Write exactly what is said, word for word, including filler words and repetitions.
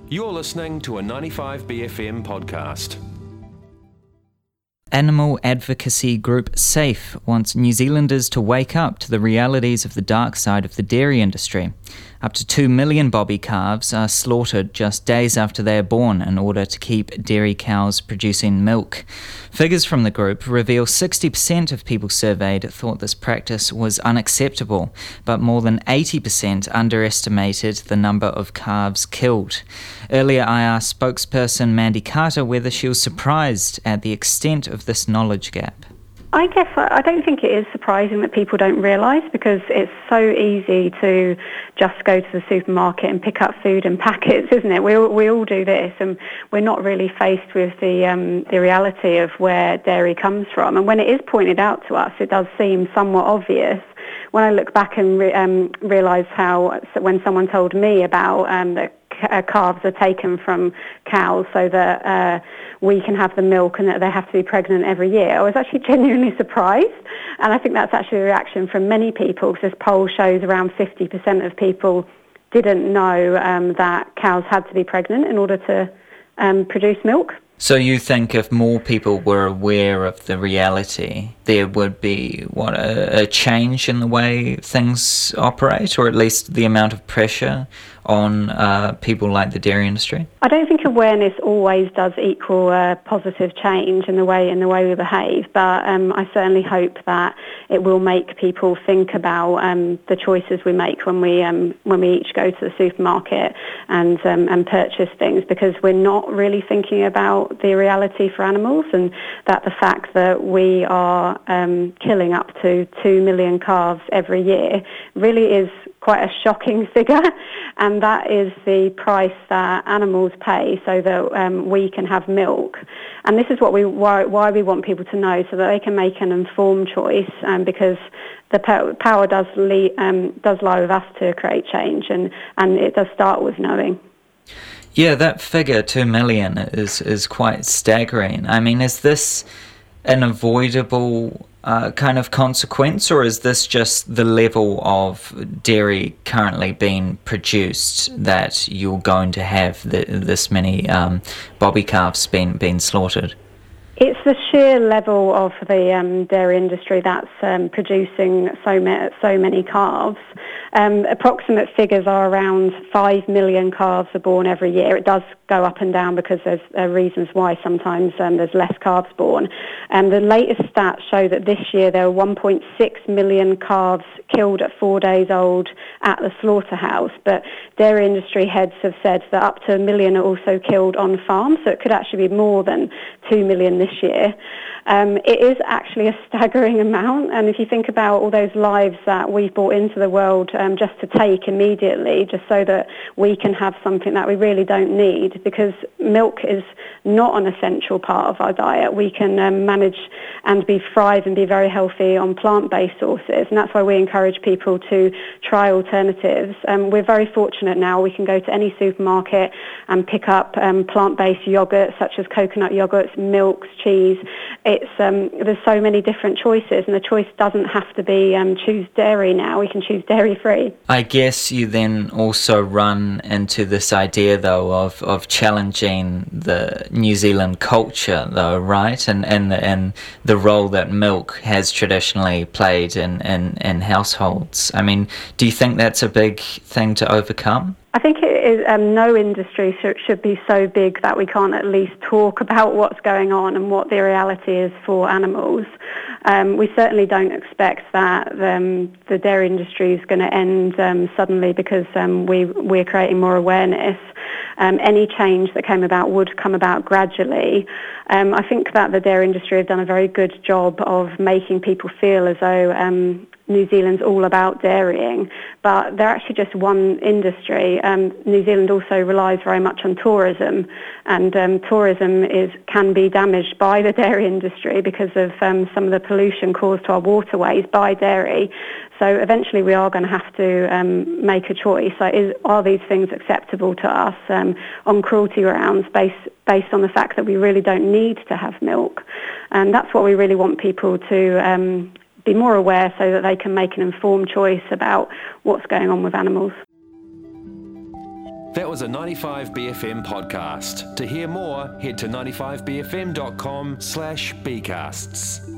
You're listening to a ninety-five B F M podcast. Animal advocacy group SAFE wants New Zealanders to wake up to the realities of the dark side of the dairy industry. Up to two million bobby calves are slaughtered just days after they are born in order to keep dairy cows producing milk. Figures from the group reveal sixty percent of people surveyed thought this practice was unacceptable, but more than eighty percent underestimated the number of calves killed. Earlier I asked spokesperson Mandy Carter whether she was surprised at the extent of this knowledge gap. I guess I don't think it is surprising that people don't realise, because it's so easy to just go to the supermarket and pick up food in packets, isn't it? We all, we all do this, and we're not really faced with the um, the reality of where dairy comes from. And when it is pointed out to us, it does seem somewhat obvious. When I look back and re- um, realise how, when someone told me about um, the Uh, calves are taken from cows so that uh, we can have the milk and that they have to be pregnant every year, I was actually genuinely surprised. And I think that's actually a reaction from many people, because this poll shows around fifty percent of people didn't know um, that cows had to be pregnant in order to um, produce milk. So you think if more people were aware of the reality, there would be, what, a, a change in the way things operate, or at least the amount of pressure on uh, people like the dairy industry? I don't think awareness always does equal uh, positive change in the way in the way we behave, but um, I certainly hope that it will make people think about um, the choices we make when we um, when we each go to the supermarket and um, and purchase things, because we're not really thinking about the reality for animals, and that the fact that we are um, killing up to two million calves every year really is quite a shocking figure, and that is the price that animals pay so that um, we can have milk. And this is what we why, why we want people to know, so that they can make an informed choice, um, because the power does le- um, does lie with us to create change, and, and it does start with knowing. Yeah, that figure, two million, is, is quite staggering. I mean, is this an avoidable uh, kind of consequence, or is this just the level of dairy currently being produced that you're going to have the, this many um, bobby calves being, being slaughtered? It's the sheer level of the um, dairy industry that's um, producing so, ma- so many calves. Um, approximate figures are around five million calves are born every year. It does go up and down because there's uh, reasons why sometimes um, there's less calves born. And the latest stats show that this year there were one point six million calves killed at four days old at the slaughterhouse. But dairy industry heads have said that up to a million are also killed on farm, so it could actually be more than two million this year. Um, it is actually a staggering amount, and if you think about all those lives that we've brought into the world um, just to take immediately, just so that we can have something that we really don't need, because milk is not an essential part of our diet. We can um, manage and be thrive and be very healthy on plant-based sources, and that's why we encourage people to try alternatives. Um, we're very fortunate now. We can go to any supermarket and pick up um, plant-based yogurts, such as coconut yogurts, milks, cheese. It's um, there's so many different choices, and the choice doesn't have to be um, choose dairy now. We can choose dairy-free. I guess you then also run into this idea, though, of, of challenging the New Zealand culture, though, right? And and the, and the role that milk has traditionally played in, in, in households. I mean, do you think that's a big thing to overcome? I think it is, um, no industry should, should be so big that we can't at least talk about what's going on and what the reality is for animals. Um, we certainly don't expect that um, the dairy industry is going to end um, suddenly because um, we, we're creating more awareness. Um, any change that came about would come about gradually. Um, I think that the dairy industry have done a very good job of making people feel as though um, New Zealand's all about dairying, but they're actually just one industry. Um, New Zealand also relies very much on tourism, and um, tourism is can be damaged by the dairy industry because of um, some of the pollution caused to our waterways by dairy. So eventually we are going to have to um, make a choice. So is, are these things acceptable to us um, on cruelty grounds based, based on the fact that we really don't need to have milk? And that's what we really want people to um, be more aware, so that they can make an informed choice about what's going on with animals. That was a ninety-five B F M podcast. To hear more, head to ninety-five b f m dot com slash bcasts.